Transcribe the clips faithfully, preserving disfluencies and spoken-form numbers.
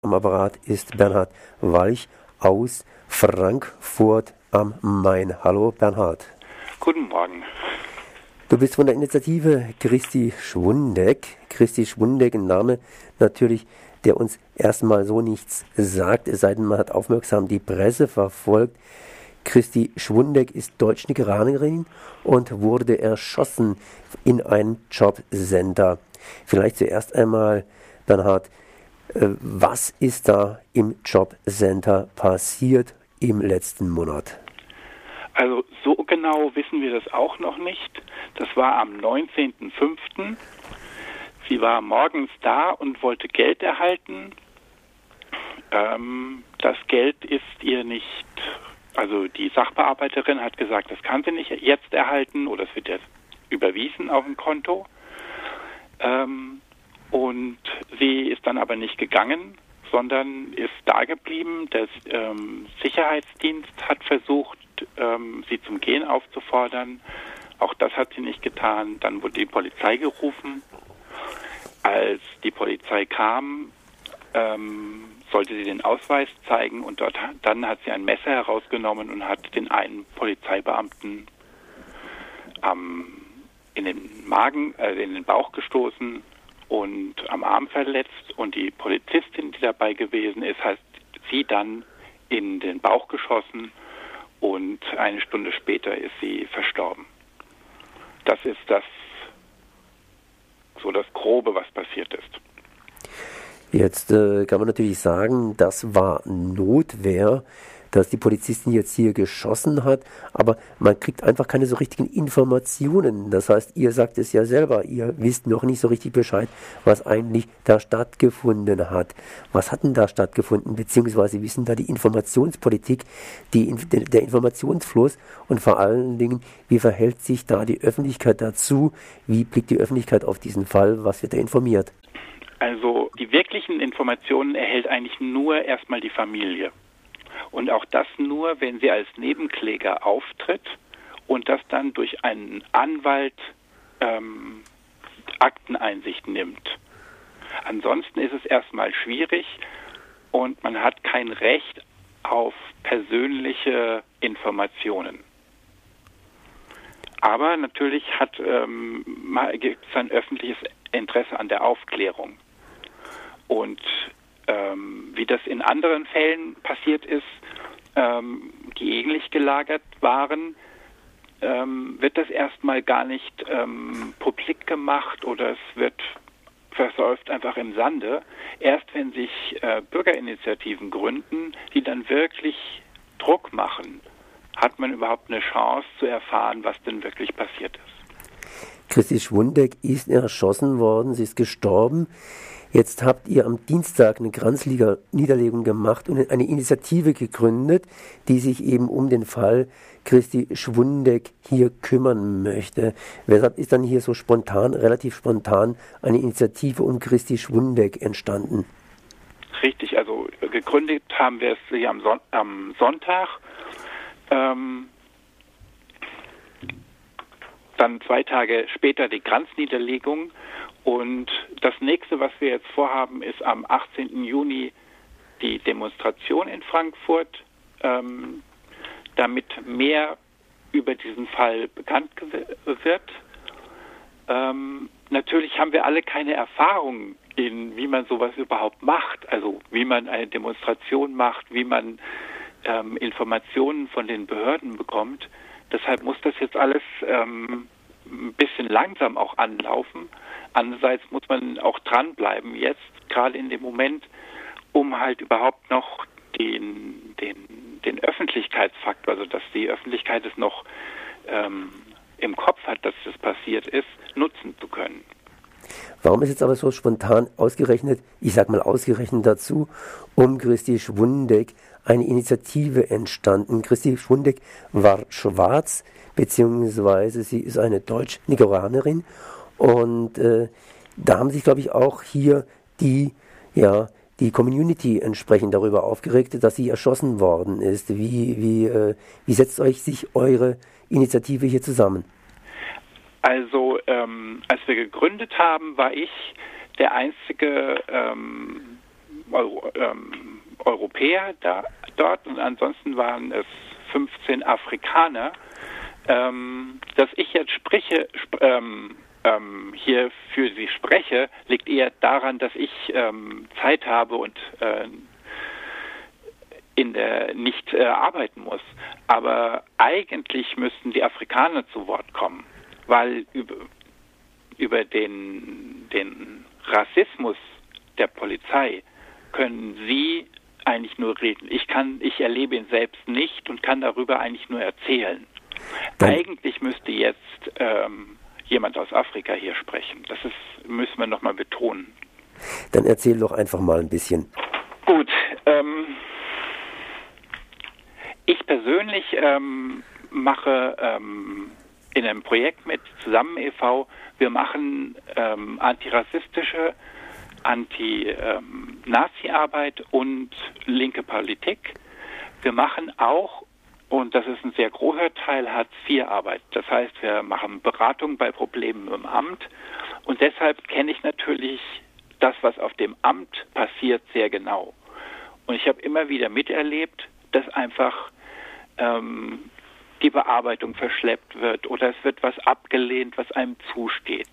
Am Apparat ist Bernhard Walch aus Frankfurt am Main. Hallo Bernhard. Guten Morgen. Du bist von der Initiative Christi Schwundeck. Christi Schwundeck, ein Name natürlich, der uns erstmal so nichts sagt, es sei denn, man hat aufmerksam die Presse verfolgt. Christi Schwundeck ist Deutsch-Nigerianerin und wurde erschossen in ein Jobcenter. Vielleicht zuerst einmal, Bernhard, was ist da im Jobcenter passiert im letzten Monat? Also so genau wissen wir das auch noch nicht. Das war am neunzehnten fünften Sie war morgens da und wollte Geld erhalten. Ähm, das Geld ist ihr nicht, also die Sachbearbeiterin hat gesagt, das kann sie nicht jetzt erhalten oder es wird jetzt überwiesen auf ein Konto. Ähm, Und sie ist dann aber nicht gegangen, sondern ist da geblieben. Der ähm, Sicherheitsdienst hat versucht, ähm, sie zum Gehen aufzufordern. Auch das hat sie nicht getan. Dann wurde die Polizei gerufen. Als die Polizei kam, ähm, sollte sie den Ausweis zeigen und dort, dann hat sie ein Messer herausgenommen und hat den einen Polizeibeamten ähm, in den Magen, äh, in den Bauch gestoßen und am Arm verletzt, und die Polizistin, die dabei gewesen ist, hat sie dann in den Bauch geschossen und eine Stunde später ist sie verstorben. Das ist das, so das Grobe, was passiert ist. Jetzt äh, kann man natürlich sagen, das war Notwehr, dass die Polizistin jetzt hier geschossen hat, aber man kriegt einfach keine so richtigen Informationen. Das heißt, ihr sagt es ja selber, ihr wisst noch nicht so richtig Bescheid, was eigentlich da stattgefunden hat. Was hat denn da stattgefunden, beziehungsweise wie ist denn da die Informationspolitik, die, der Informationsfluss, und vor allen Dingen, wie verhält sich da die Öffentlichkeit dazu, wie blickt die Öffentlichkeit auf diesen Fall, was wird da informiert? Also die wirklichen Informationen erhält eigentlich nur erstmal die Familie. Und auch das nur, wenn sie als Nebenkläger auftritt und das dann durch einen Anwalt ähm, Akteneinsicht nimmt. Ansonsten ist es erstmal schwierig und man hat kein Recht auf persönliche Informationen. Aber natürlich hat, ähm, gibt es ein öffentliches Interesse an der Aufklärung. Und ähm, wie das in anderen Fällen passiert ist, ähm, die ähnlich gelagert waren, ähm, wird das erstmal gar nicht ähm, publik gemacht oder es wird versäuft einfach im Sande. Erst wenn sich äh, Bürgerinitiativen gründen, die dann wirklich Druck machen, hat man überhaupt eine Chance zu erfahren, was denn wirklich passiert ist. Christi Schwundeck ist erschossen worden, sie ist gestorben. Jetzt habt ihr am Dienstag eine Kranzniederlegung gemacht und eine Initiative gegründet, die sich eben um den Fall Christi Schwundeck hier kümmern möchte. Weshalb ist dann hier so spontan, relativ spontan, eine Initiative um Christi Schwundeck entstanden? Richtig, also gegründet haben wir es hier am, Son- am Sonntag. Ähm, dann zwei Tage später die Kranzniederlegung. Und das nächste, was wir jetzt vorhaben, ist am achtzehnten Juni die Demonstration in Frankfurt, ähm, damit mehr über diesen Fall bekannt wird. Ähm, natürlich haben wir alle keine Erfahrung in, wie man sowas überhaupt macht, also wie man eine Demonstration macht, wie man ähm, Informationen von den Behörden bekommt. Deshalb muss das jetzt alles ähm, ein bisschen langsam auch anlaufen. Andererseits muss man auch dranbleiben jetzt, gerade in dem Moment, um halt überhaupt noch den, den, den Öffentlichkeitsfaktor, also dass die Öffentlichkeit es noch ähm, im Kopf hat, dass das passiert ist, nutzen zu können. Warum ist jetzt aber so spontan ausgerechnet, ich sag mal ausgerechnet dazu, um Christi Schwundeck eine Initiative entstanden? Christi Schwundeck war schwarz, beziehungsweise sie ist eine Deutsch-Nigerianerin. Und äh, da haben sich, glaube ich, auch hier die, ja, die Community entsprechend darüber aufgeregt, dass sie erschossen worden ist. Wie, wie, äh, wie setzt euch sich eure Initiative hier zusammen? Also ähm, als wir gegründet haben, war ich der einzige ähm, Euro, ähm, Europäer da, dort und ansonsten waren es fünfzehn Afrikaner. Ähm, dass ich jetzt spreche, sp- ähm, ähm, hier für Sie spreche, liegt eher daran, dass ich ähm, Zeit habe und äh, in der nicht äh, arbeiten muss. Aber eigentlich müssten die Afrikaner zu Wort kommen, weil über, über den, den Rassismus der Polizei können Sie eigentlich nur reden. Ich kann, ich erlebe ihn selbst nicht und kann darüber eigentlich nur erzählen. Dann eigentlich müsste jetzt ähm, jemand aus Afrika hier sprechen. Das ist, müssen wir nochmal betonen. Dann erzähl doch einfach mal ein bisschen. Gut, ähm, ich persönlich ähm, mache ähm, in einem Projekt mit Zusammen e V, wir machen ähm, antirassistische, Anti-Nazi-Arbeit und linke Politik. Wir machen auch, und das ist ein sehr großer Teil, Hartz vier Arbeit. Das heißt, wir machen Beratung bei Problemen im Amt und deshalb kenne ich natürlich das, was auf dem Amt passiert, sehr genau. Und ich habe immer wieder miterlebt, dass einfach ähm, die Bearbeitung verschleppt wird oder es wird was abgelehnt, was einem zusteht.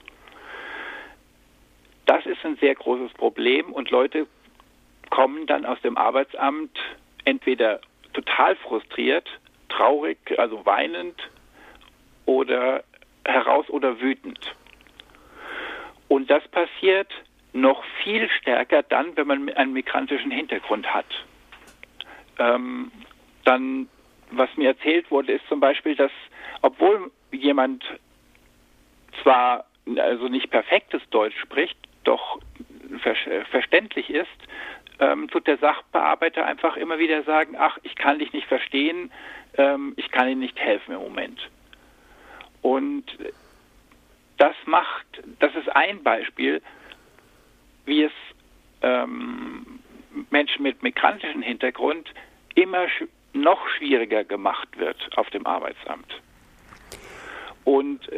Das ist ein sehr großes Problem und Leute kommen dann aus dem Arbeitsamt entweder total frustriert, traurig, also weinend oder heraus oder wütend. Und das passiert noch viel stärker dann, wenn man einen migrantischen Hintergrund hat. Ähm, dann, was mir erzählt wurde, ist zum Beispiel, dass obwohl jemand zwar also nicht perfektes Deutsch spricht, doch ver- verständlich ist, ähm, tut der Sachbearbeiter einfach immer wieder sagen, ach, ich kann dich nicht verstehen, ähm, ich kann Ihnen nicht helfen im Moment. Und das macht, das ist ein Beispiel, wie es ähm, Menschen mit migrantischem Hintergrund immer sch- noch schwieriger gemacht wird auf dem Arbeitsamt. Und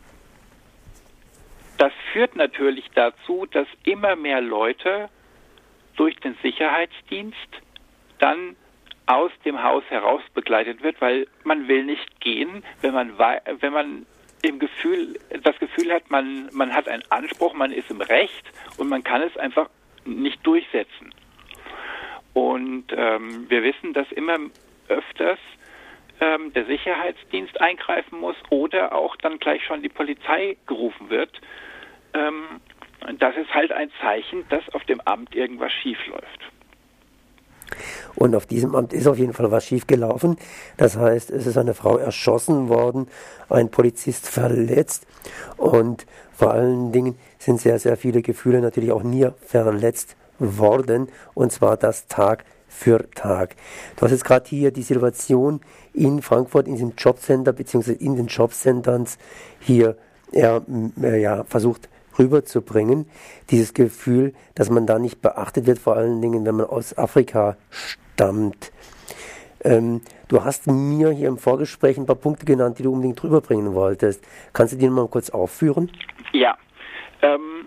das führt natürlich dazu, dass immer mehr Leute durch den Sicherheitsdienst dann aus dem Haus heraus begleitet wird, weil man will nicht gehen, wenn man wenn man im Gefühl das Gefühl hat, man man hat einen Anspruch, man ist im Recht und man kann es einfach nicht durchsetzen. Und ähm, wir wissen, dass immer öfters ähm, der Sicherheitsdienst eingreifen muss oder auch dann gleich schon die Polizei gerufen wird. Ähm, das ist halt ein Zeichen, dass auf dem Amt irgendwas schief läuft. Und auf diesem Amt ist auf jeden Fall was schief gelaufen. Das heißt, es ist eine Frau erschossen worden, ein Polizist verletzt und vor allen Dingen sind sehr, sehr viele Gefühle natürlich auch nie verletzt worden und zwar das Tag für Tag. Du hast jetzt gerade hier die Situation in Frankfurt in diesem Jobcenter beziehungsweise in den Jobcentern hier ja, ja, versucht rüberzubringen, dieses Gefühl, dass man da nicht beachtet wird, vor allen Dingen, wenn man aus Afrika stammt. Ähm, du hast mir hier im Vorgespräch ein paar Punkte genannt, die du unbedingt rüberbringen wolltest. Kannst du die mal kurz aufführen? Ja. Ähm,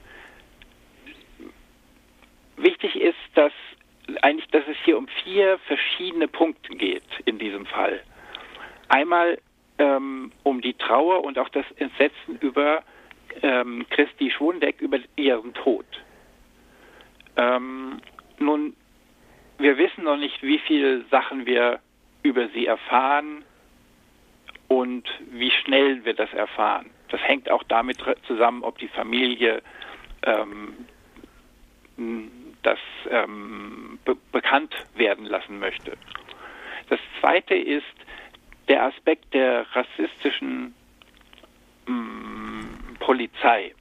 wichtig ist, dass eigentlich, dass es hier um vier verschiedene Punkte geht in diesem Fall. Einmal ähm, um die Trauer und auch das Entsetzen über Ähm, Christi Schwundeck über ihren Tod. Ähm, nun, wir wissen noch nicht, wie viele Sachen wir über sie erfahren und wie schnell wir das erfahren. Das hängt auch damit zusammen, ob die Familie ähm, das ähm, be- bekannt werden lassen möchte. Das Zweite ist der Aspekt der rassistischen mh, Polizei.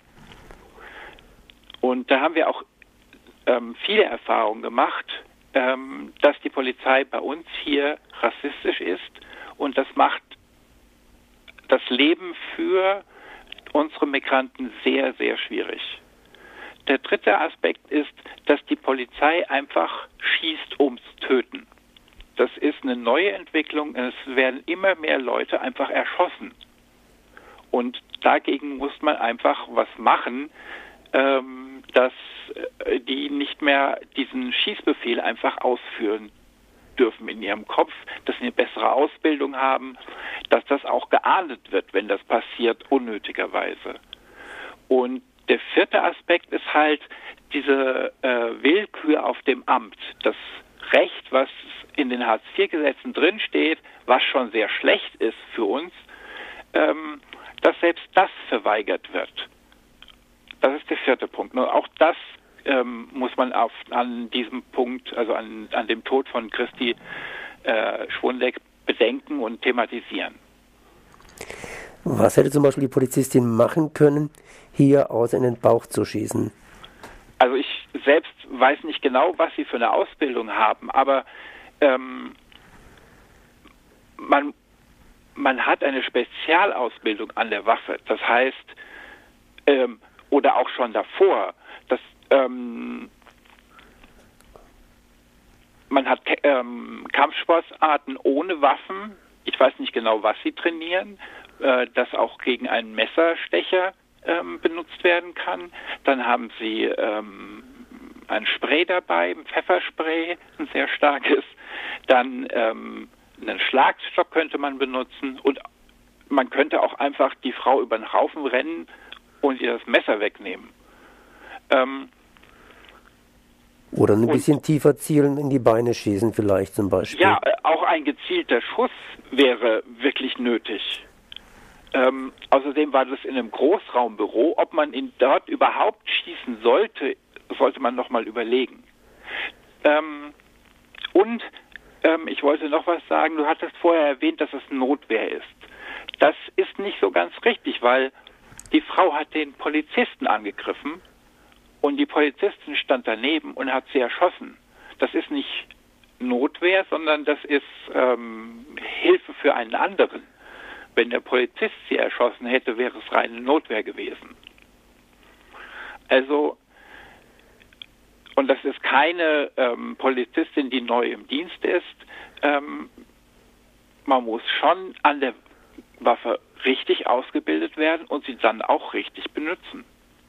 Und da haben wir auch ähm, viele Erfahrungen gemacht, ähm, dass die Polizei bei uns hier rassistisch ist und das macht das Leben für unsere Migranten sehr, sehr schwierig. Der dritte Aspekt ist, dass die Polizei einfach schießt ums Töten. Das ist eine neue Entwicklung. Es werden immer mehr Leute einfach erschossen. Und dagegen muss man einfach was machen, ähm, dass die nicht mehr diesen Schießbefehl einfach ausführen dürfen in ihrem Kopf, dass sie eine bessere Ausbildung haben, dass das auch geahndet wird, wenn das passiert, unnötigerweise. Und der vierte Aspekt ist halt diese äh, Willkür auf dem Amt. Das Recht, was in den Hartz vier Gesetzen drinsteht, was schon sehr schlecht ist für uns, ähm, dass selbst das verweigert wird. Das ist der vierte Punkt. Nur auch das ähm, muss man auf, an diesem Punkt, also an, an dem Tod von Christi äh, Schwundeck bedenken und thematisieren. Was hätte zum Beispiel die Polizistin machen können, hier außer in den Bauch zu schießen? Also ich selbst weiß nicht genau, was sie für eine Ausbildung haben, aber ähm, man, man hat eine Spezialausbildung an der Waffe. Das heißt, ähm, oder auch schon davor, dass ähm, man hat ähm, Kampfsportarten ohne Waffen. Ich weiß nicht genau, was sie trainieren, äh, das auch gegen einen Messerstecher ähm, benutzt werden kann. Dann haben sie ähm, ein Spray dabei, ein Pfefferspray, ein sehr starkes. Dann ähm, einen Schlagstock könnte man benutzen und man könnte auch einfach die Frau über den Haufen rennen und ihr das Messer wegnehmen. Ähm, Oder ein bisschen tiefer zielen, in die Beine schießen vielleicht zum Beispiel. Ja, auch ein gezielter Schuss wäre wirklich nötig. Ähm, außerdem war das in einem Großraumbüro. Ob man ihn dort überhaupt schießen sollte, sollte man noch mal überlegen. Ähm, und ähm, ich wollte noch was sagen. Du hattest vorher erwähnt, dass es Notwehr ist. Das ist nicht so ganz richtig, weil die Frau hat den Polizisten angegriffen und die Polizistin stand daneben und hat sie erschossen. Das ist nicht Notwehr, sondern das ist ähm, Hilfe für einen anderen. Wenn der Polizist sie erschossen hätte, wäre es reine Notwehr gewesen. Also, und das ist keine ähm, Polizistin, die neu im Dienst ist. Ähm, man muss schon an der Waffe richtig ausgebildet werden und sie dann auch richtig benutzen.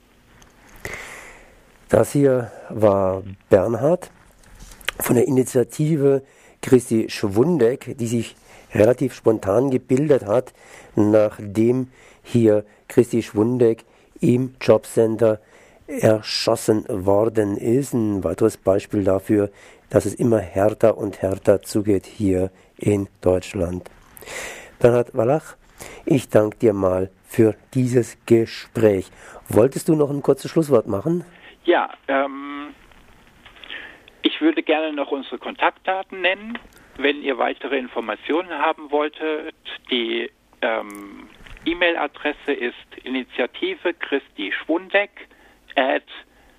Das hier war Bernhard von der Initiative Christi Schwundeck, die sich relativ spontan gebildet hat, nachdem hier Christi Schwundeck im Jobcenter erschossen worden ist. Ein weiteres Beispiel dafür, dass es immer härter und härter zugeht hier in Deutschland. Bernhard Wallach, ich danke dir mal für dieses Gespräch. Wolltest du noch ein kurzes Schlusswort machen? Ja, ähm, ich würde gerne noch unsere Kontaktdaten nennen. Wenn ihr weitere Informationen haben wolltet, die ähm, E-Mail-Adresse ist Initiative Christi Schwundeck at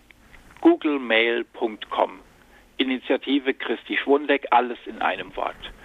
googlemail punkt com. Initiative Christi Schwundeck, alles in einem Wort.